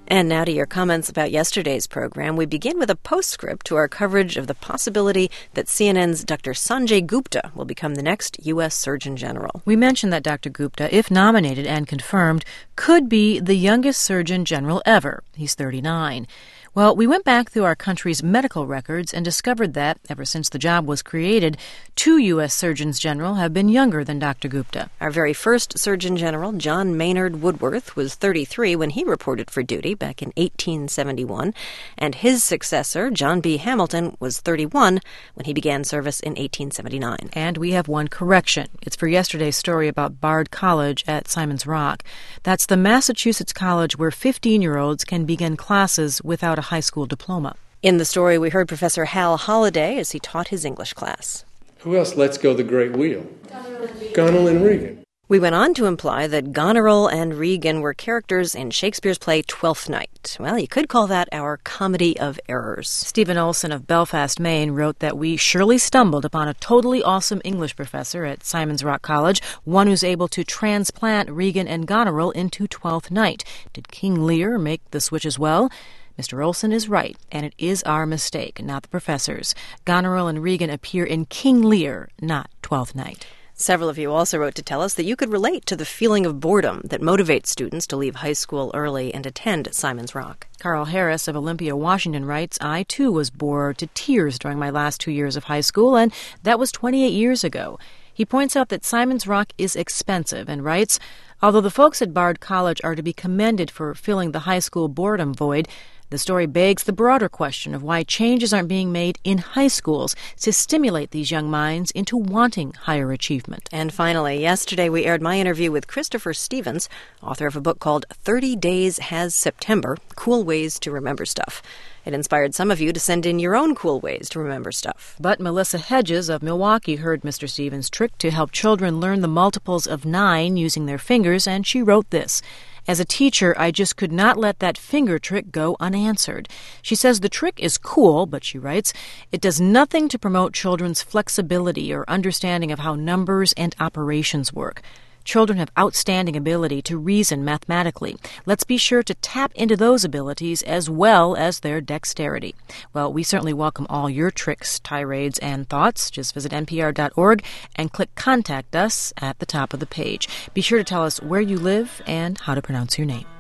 And now to your comments about yesterday's program. We begin with a postscript to our coverage of the possibility that CNN's Dr. Sanjay Gupta will become the next U.S. Surgeon General. We mentioned that Dr. Gupta, if nominated and confirmed, could be the youngest Surgeon General ever. He's 39. Well, we went back through our country's medical records and discovered that, ever since the job was created, 2 U.S. Surgeons General have been younger than Dr. Gupta. Our very first Surgeon General, John Maynard Woodworth, was 33 when he reported for duty back in 1871, and his successor, John B. Hamilton, was 31 when he began service in 1879. And we have one correction. It's for yesterday's story about Bard College at Simon's Rock. That's the Massachusetts college where 15-year-olds can begin classes without a high school diploma. In the story, we heard Professor Hal Holliday as he taught his English class. Who else lets go the great wheel? Goneril and Regan. We went on to imply that Goneril and Regan were characters in Shakespeare's play Twelfth Night. Well, you could call that our comedy of errors. Stephen Olson of Belfast, Maine, wrote that we surely stumbled upon a totally awesome English professor at Simon's Rock College, one who's able to transplant Regan and Goneril into Twelfth Night. Did King Lear make the switch as well? Mr. Olson is right, and it is our mistake, not the professor's. Goneril and Regan appear in King Lear, not Twelfth Night. Several of you also wrote to tell us that you could relate to the feeling of boredom that motivates students to leave high school early and attend Simon's Rock. Carl Harris of Olympia, Washington writes, I, too, was bored to tears during my last 2 years of high school, and that was 28 years ago. He points out that Simon's Rock is expensive and writes, although the folks at Bard College are to be commended for filling the high school boredom void, the story begs the broader question of why changes aren't being made in high schools to stimulate these young minds into wanting higher achievement. And finally, yesterday we aired my interview with Christopher Stevens, author of a book called 30 Days Has September, Cool Ways to Remember Stuff. It inspired some of you to send in your own cool ways to remember stuff. But Melissa Hedges of Milwaukee heard Mr. Stevens' trick to help children learn the multiples of 9 using their fingers, and she wrote this. As a teacher, I just could not let that finger trick go unanswered. She says the trick is cool, but she writes, it does nothing to promote children's flexibility or understanding of how numbers and operations work. Children have outstanding ability to reason mathematically. Let's be sure to tap into those abilities as well as their dexterity. Well, we certainly welcome all your tricks, tirades, and thoughts. Just visit npr.org and click Contact Us at the top of the page. Be sure to tell us where you live and how to pronounce your name.